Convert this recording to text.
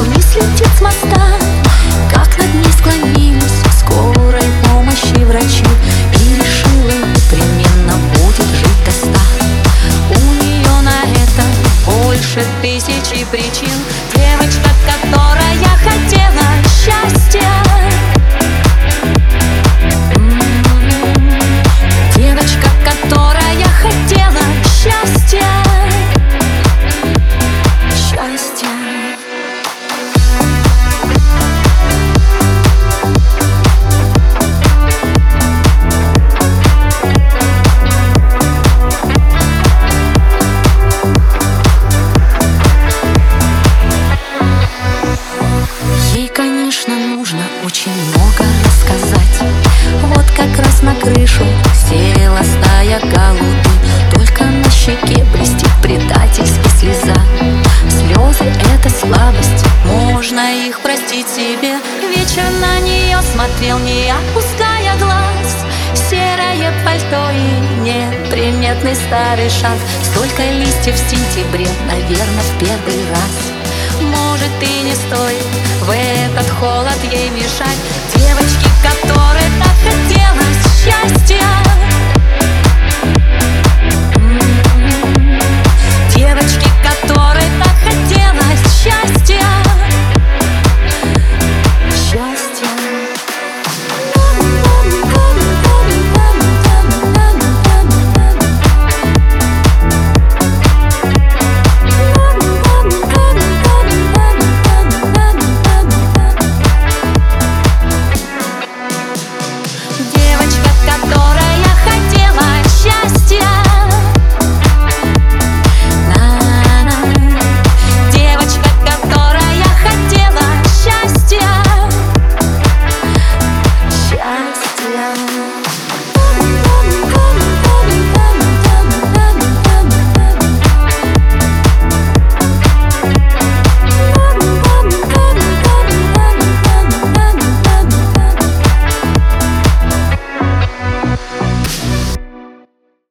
вниз летит с моста. Как над ней склонились скорой помощи врачи, и решила, непременно будет жить до 100. У нее на это больше 1000 причин. Девочка, которая хотела счастья. Девочка, которая хотела счастья. Счастья. Ей, конечно, нужно очень много рассказать. Вот как раз на крышу села стая голубей. Только на щеке блестит предательски слеза. Слезы — это слабость, можно их простить себе. Вечер на нее смотрел, не опуская глаз. Серое пальто и неприметный старый шаг. Столько листьев в сентябре, наверное, в первый раз. Может, и не стоит в этот холод ей мешать. Девочке, которой так хотелось счастья.